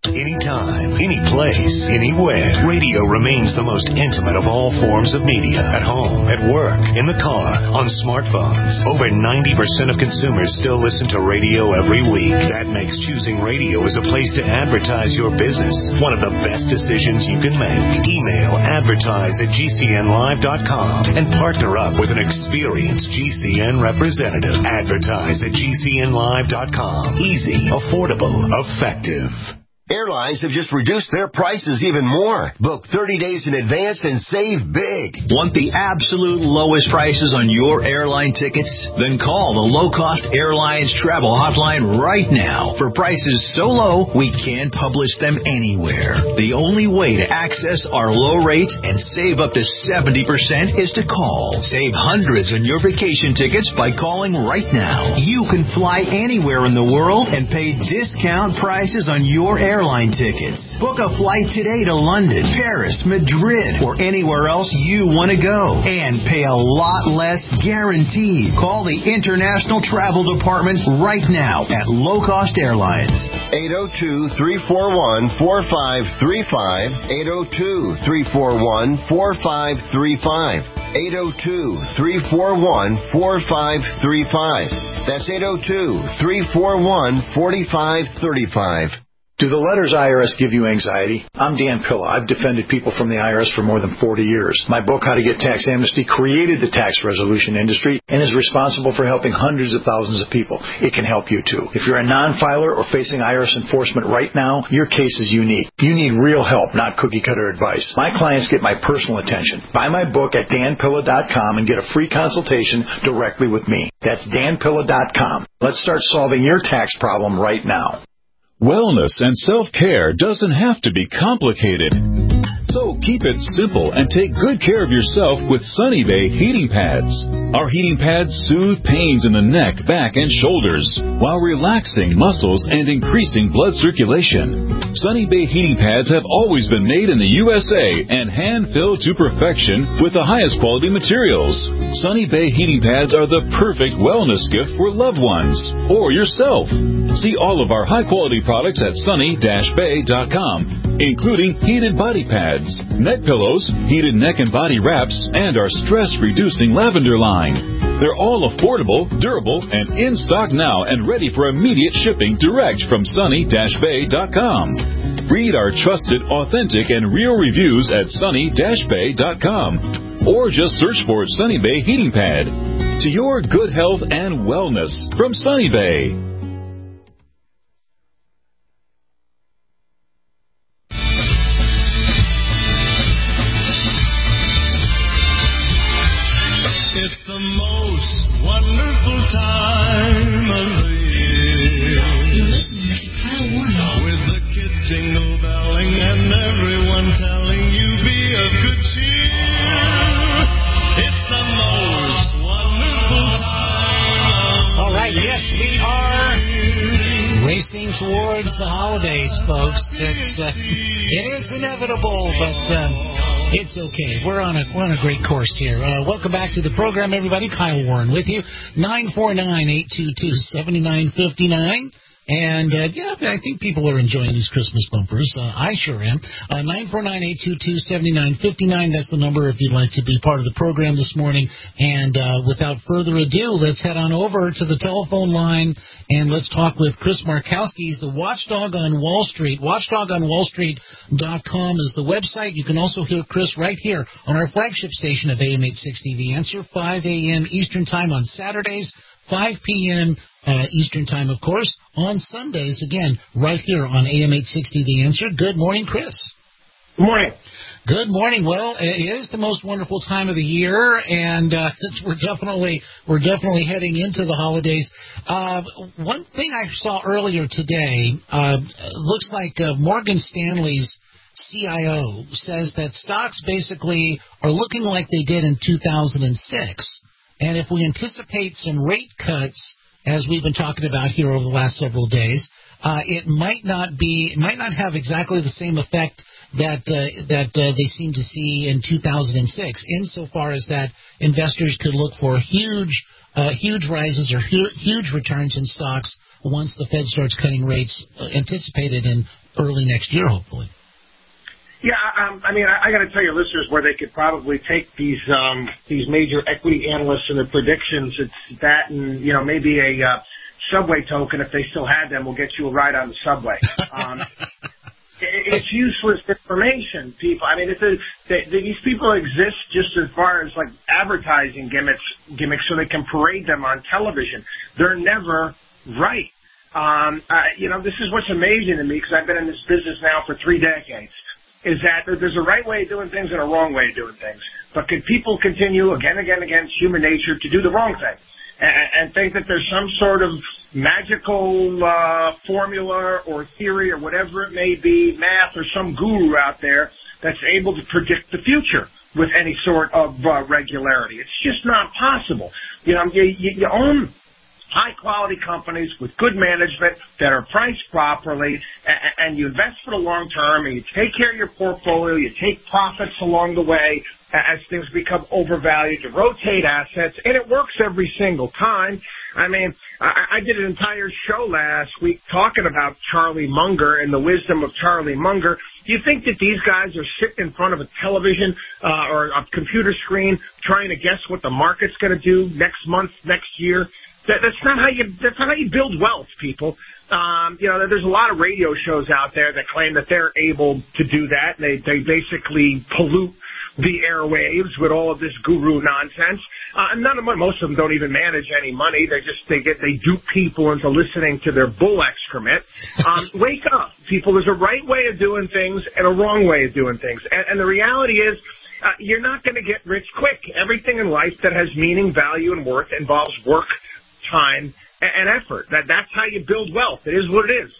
I: Anytime, any place, anywhere, radio remains the most intimate of all forms of media. At home, at work, in the car, on smartphones. Over ninety percent of consumers still listen to radio every week. That makes choosing radio as a place to advertise your business one of the best decisions you can make. Email advertise at G C N live dot com and partner up with an experienced G C N representative. Advertise at G C N live dot com. Easy, affordable, effective.
J: Airlines have just reduced their prices even more. Book thirty days in advance and save big.
I: Want the absolute lowest prices on your airline tickets? Then call the Low Cost Airlines Travel Hotline right now. For prices so low, we can't publish them anywhere. The only way to access our low rates and save up to seventy percent is to call. Save hundreds on your vacation tickets by calling right now. You can fly anywhere in the world and pay discount prices on your airline airline tickets. Book a flight today to London, Paris, Madrid, or anywhere else you want to go. And pay a lot less guaranteed. Call the International Travel Department right now at Low Cost Airlines.
J: eight oh two, three four one, four five three five. eight oh two, three four one, four five three five. eight oh two, three four one, four five three five. That's eight oh two, three four one, four five three five.
B: Do the letters I R S give you anxiety? I'm Dan Pilla. I've defended people from the I R S for more than forty years. My book, How to Get Tax Amnesty, created the tax resolution industry and is responsible for helping hundreds of thousands of people. It can help you, too. If you're a non-filer or facing I R S enforcement right now, your case is unique. You need real help, not cookie-cutter advice. My clients get my personal attention. Buy my book at dan pilla dot com and get a free consultation directly with me. That's dan pilla dot com. Let's start solving your tax problem right now.
V: Wellness and self-care doesn't have to be complicated. So keep it simple and take good care of yourself with Sunny Bay heating pads. Our heating pads soothe pains in the neck, back, and shoulders while relaxing muscles and increasing blood circulation. Sunny Bay heating pads have always been made in the U S A and hand-filled to perfection with the highest quality materials. Sunny Bay heating pads are the perfect wellness gift for loved ones or yourself. See all of our high-quality products at sunny dash bay dot com, including heated body pads, neck pillows, heated neck and body wraps, and our stress-reducing lavender line. They're all affordable, durable, and in stock now and ready for immediate shipping direct from sunny dash bay dot com. Read our trusted, authentic, and real reviews at sunny dash bay dot com or just search for Sunny Bay Heating Pad. To your good health and wellness from Sunny Bay.
W: It's the most wonderful time of the year.
L: You're listening to Kyle Warren.
W: With the kids jingle belling and everyone telling you be of good cheer. It's the most wonderful time.
D: All right, yes, we are racing towards the holidays, folks. It's uh, it is inevitable, but. Um, It's okay. We're on a we're on a great course here. Uh, welcome back to the program, everybody. Kyle Warren with you. nine four nine, eight two two, seven nine five nine. And, uh, yeah, I think people are enjoying these Christmas bumpers. Uh, I sure am. Uh, nine four nine, eight two two, seven nine five nine. That's the number if you'd like to be part of the program this morning. And uh, without further ado, let's head on over to the telephone line and let's talk with Chris Markowski. He's the watchdog on Wall Street. watchdog on wall street dot com is the website. You can also hear Chris right here on our flagship station of A M eight sixty. The Answer, five a.m. Eastern Time on Saturdays, five p.m. Uh, Eastern Time, of course, on Sundays, again, right here on A M eight sixty, The Answer. Good morning, Chris.
X: Good morning.
D: Good morning. Well, it is the most wonderful time of the year, and uh, it's, we're definitely we're definitely heading into the holidays. Uh, one thing I saw earlier today uh, looks like uh, Morgan Stanley's C I O says that stocks basically are looking like they did in two thousand six, and if we anticipate some rate cuts, as we've been talking about here over the last several days, uh, it might not be, it might not have exactly the same effect that uh, that uh, they seem to see in two thousand six, insofar as that investors could look for huge, uh, huge rises or hu- huge returns in stocks once the Fed starts cutting rates, uh, anticipated in early next year, hopefully.
A: Yeah, um, I mean, I, I got to tell your listeners where they could probably take these um, these major equity analysts and their predictions. It's that, and you know, maybe a uh, subway token if they still had them will get you a ride on the subway. Um, it, it's useless information, people. I mean, it's a, they, they, these people exist just as far as like advertising gimmicks, gimmicks, so they can parade them on television. They're never right. Um, uh, you know, this is what's amazing to me because I've been in this business now for three decades. Is that there's a right way of doing things and a wrong way of doing things. But can people continue again and again against human nature to do the wrong thing and, and think that there's some sort of magical uh, formula or theory or whatever it may be, math or some guru out there that's able to predict the future with any sort of uh, regularity? It's just not possible. You know, you, you, you own high-quality companies with good management that are priced properly, and, and you invest for the long term, and you take care of your portfolio, you take profits along the way as things become overvalued, you rotate assets, and it works every single time. I mean, I, I did an entire show last week talking about Charlie Munger and the wisdom of Charlie Munger. Do you think that these guys are sitting in front of a television uh, or a computer screen trying to guess what the market's going to do next month, next year? That, that's not how you. That's not how you build wealth, people. Um, you know, there's a lot of radio shows out there that claim that they're able to do that. They they basically pollute the airwaves with all of this guru nonsense. Uh, and none of them, most of them don't even manage any money. They just they get they dupe people into listening to their bull excrement. Um, wake up, people. There's a right way of doing things and a wrong way of doing things. And, and the reality is, uh, you're not going to get rich quick. Everything in life that has meaning, value, and worth involves work, time, and effort. That that's how you build wealth. It is what it is.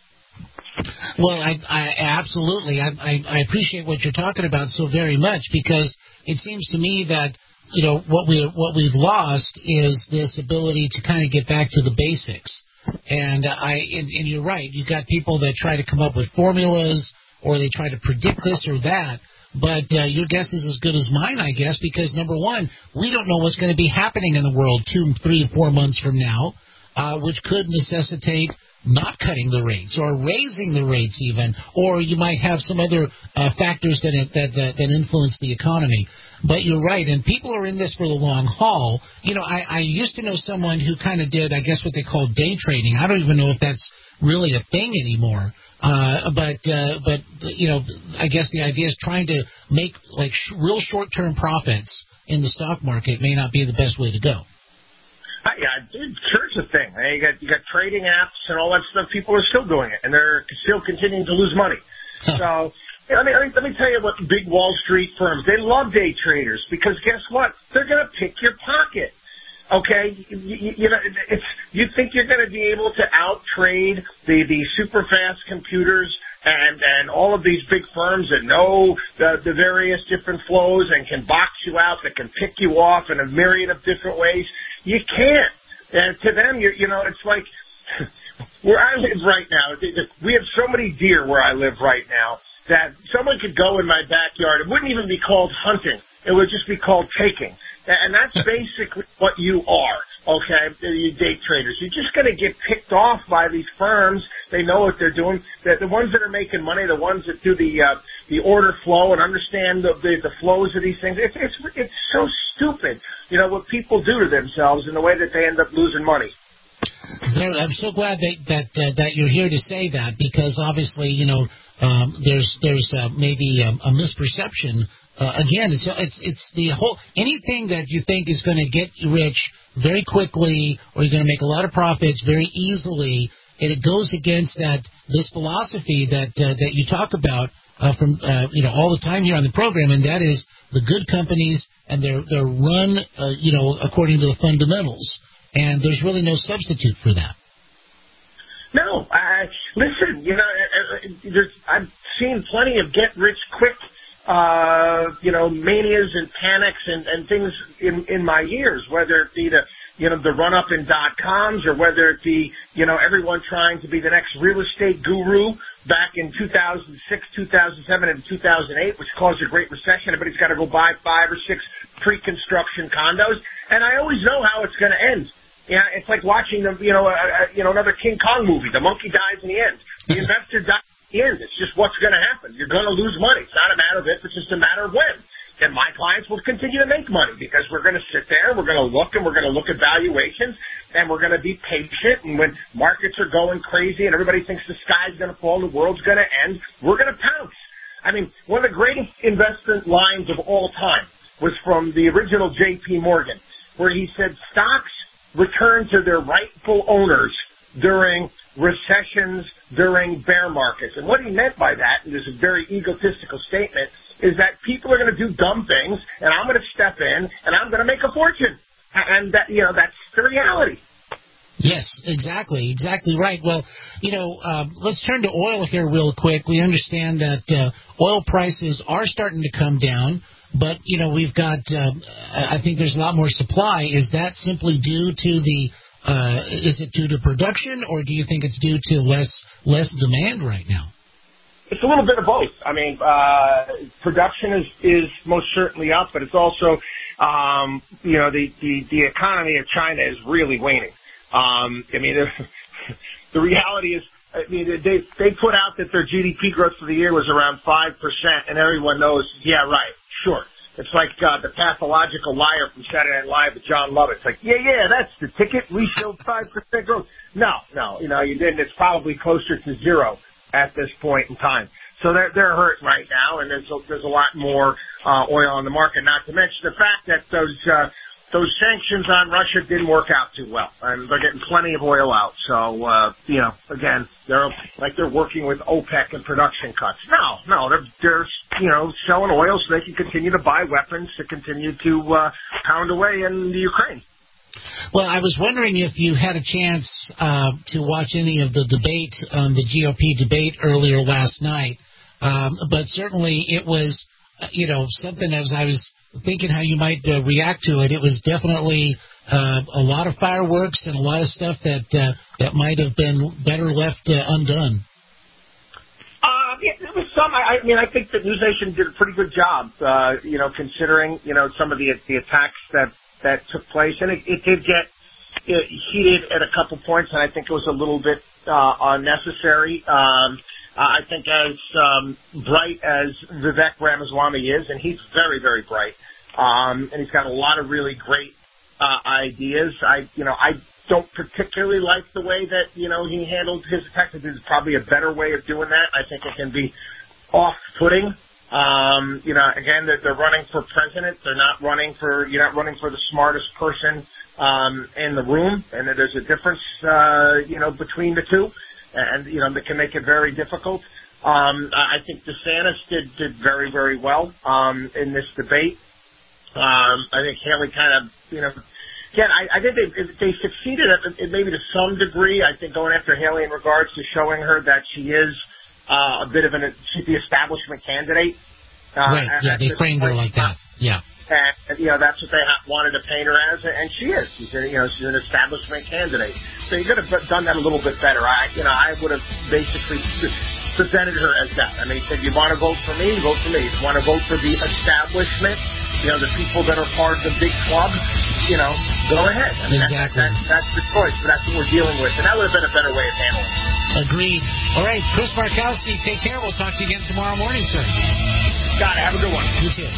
D: Well, I, I absolutely. I, I, I appreciate what you're talking about so very much because it seems to me that you know what we what we've lost is this ability to kind of get back to the basics. And I and, and you're right. You've got people that try to come up with formulas or they try to predict this or that. But uh, your guess is as good as mine, I guess, because, number one, we don't know what's going to be happening in the world two, three, four months from now, uh, which could necessitate not cutting the rates or raising the rates even, or you might have some other uh, factors that, that, that, that influence the economy. But you're right, and people are in this for the long haul. You know, I, I used to know someone who kind of did, I guess, what they call day trading. I don't even know if that's really a thing anymore. Uh, but, uh, but, you know, I guess the idea is trying to make, like, sh- real short-term profits in the stock market may not be the best way to go.
A: Uh, yeah, dude, sure it's a thing. You got, you got trading apps and all that stuff. People are still doing it, and they're still continuing to lose money. So, you know, let, me, let, me, let me tell you what big Wall Street firms, they love day traders because guess what? They're going to pick your pocket. Okay, you, you, you know, it's, you think you're going to be able to out-trade the, the super-fast computers and, and all of these big firms that know the, the various different flows and can box you out, that can pick you off in a myriad of different ways? You can't. And to them, you you know, it's like where I live right now, we have so many deer where I live right now that someone could go in my backyard. It wouldn't even be called hunting. It would just be called taking. And that's basically what you are, okay, you day traders. You're just going to get picked off by these firms. They know what they're doing. The, the ones that are making money, the ones that do the uh, the order flow and understand the, the, the flows of these things, it's, it's, it's so stupid, you know, what people do to themselves and the way that they end up losing money.
D: I'm so glad that that, uh, that you're here to say that because obviously, you know, um, there's there's uh, maybe a, a misperception. Uh, again, it's it's it's the whole anything that you think is going to get you rich very quickly or you're going to make a lot of profits very easily, and it goes against that this philosophy that uh, that you talk about uh, from uh, you know all the time here on the program, and that is the good companies and they're they're run uh, you know according to the fundamentals, and there's really no substitute for that.
A: No, I, listen, you know, there's, I've seen plenty of get rich quick. Uh, you know, manias and panics and, and things in, in my years, whether it be the, you know, the run up in dot coms or whether it be, you know, everyone trying to be the next real estate guru back in two thousand six, two thousand seven, and two thousand eight, which caused a great recession. Everybody's got to go buy five or six pre-construction condos. And I always know how it's going to end. Yeah, it's like watching the, you know, uh, you know, another King Kong movie. The monkey dies in the end. The investor dies. the end. It's just what's going to happen. You're going to lose money. It's not a matter of if, it's just a matter of when. And my clients will continue to make money because we're going to sit there, we're going to look, and we're going to look at valuations, and we're going to be patient. And when markets are going crazy and everybody thinks the sky's going to fall, the world's going to end, we're going to pounce. I mean, one of the greatest investment lines of all time was from the original J P Morgan, where he said stocks return to their rightful owners during recessions, during bear markets. And what he meant by that, and this is a very egotistical statement, is that people are going to do dumb things, and I'm going to step in, and I'm going to make a fortune. And that, you know, that's the reality.
D: Yes, exactly, exactly right. Well, you know, uh, let's turn to oil here real quick. We understand that uh, oil prices are starting to come down, but, you know, we've got, uh, I think there's a lot more supply. Is that simply due to the, uh, is it due to production, or do you think it's due to less less demand right now?
A: It's a little bit of both. I mean, uh, production is, is most certainly up, but it's also, um, you know, the, the, the economy of China is really waning. Um, I mean, the reality is, I mean, they, they put out that their G D P growth for the year was around five percent, and everyone knows, yeah, right, sure. It's like, uh, the pathological liar from Saturday Night Live with John Lovett. It's like, yeah, yeah, that's the ticket. We showed five percent growth. No, no, you know, you didn't. It's probably closer to zero at this point in time. So they're, they're hurt right now, and there's a, there's a lot more uh, oil on the market, not to mention the fact that those uh, those sanctions on Russia didn't work out too well, and they're getting plenty of oil out. So, uh, you know, again, they're like they're working with OPEC and production cuts. No, no, they're, they're you know, selling oil so they can continue to buy weapons to continue to uh, pound away in the Ukraine.
D: Well, I was wondering if you had a chance uh, to watch any of the debate, um, the G O P debate earlier last night. Um, but certainly it was, uh, you know, something as I was thinking how you might uh, react to it. It was definitely uh, a lot of fireworks and a lot of stuff that uh, that might have been better left uh, undone.
A: Uh, yeah, there was some. I, I mean, I think the News Nation did a pretty good job, uh, you know, considering, you know, some of the the attacks that. that took place, and it, it did get it heated at a couple points, and I think it was a little bit uh, unnecessary. Um, I think as um, bright as Vivek Ramaswamy is, and he's very, very bright, um, and he's got a lot of really great uh, ideas. I, you know, I don't particularly like the way that, you know, he handled his attacks. There's probably a better way of doing that. I think it can be off-putting. Um, you know, again, they're, they're running for president. They're not running for, you're not running for the smartest person, um, in the room. And there's a difference, uh, you know, between the two. And, you know, that can make it very difficult. Um, I think DeSantis did, did very, very well, um, in this debate. Um, I think Haley kind of, you know, again, I, I think they, they succeeded at, maybe to some degree. I think going after Haley in regards to showing her that she is, Uh, a bit of an she's the establishment candidate. Uh,
D: right, yeah, they framed her like that. Yeah.
A: And, you know, that's what they ha- wanted to paint her as, and she is. She's, a, you know, she's an establishment candidate. So you could have done that a little bit better. I, you know, I would have basically presented her as that. I mean, if you want to vote for me, vote for me. If you want to vote for the establishment, you know, the people that are part of the big club, you know, go ahead. I mean,
D: exactly.
A: That, that, that's the choice, but that's what we're dealing with, and that would have been a better way of handling it.
D: Agreed. All right, Chris Markowski, take care. We'll talk to you again tomorrow morning, sir.
A: Got it. Have a good one.
D: You too.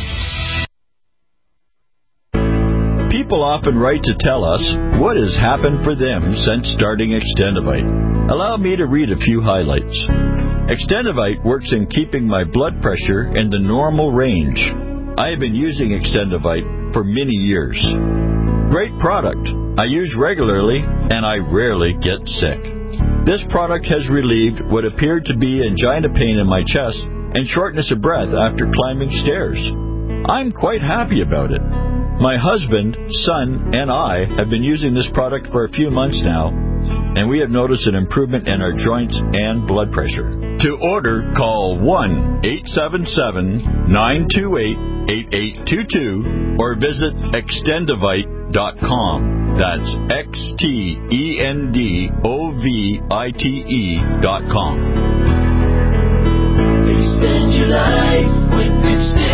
C: People often write to tell us what has happened for them since starting Extendivite. Allow me to read a few highlights. Extendivite works in keeping my blood pressure in the normal range. I have been using Extendivite for many years. Great product. I use regularly, and I rarely get sick. This product has relieved what appeared to be angina pain in my chest and shortness of breath after climbing stairs. I'm quite happy about it. My husband, son, and I have been using this product for a few months now, and we have noticed an improvement in our joints and blood pressure. To order, call one eight seven seven, nine two eight, eight eight two two or visit extendivite dot com. That's X T E N D O V I T E dot com.
W: Extend your life with Extend.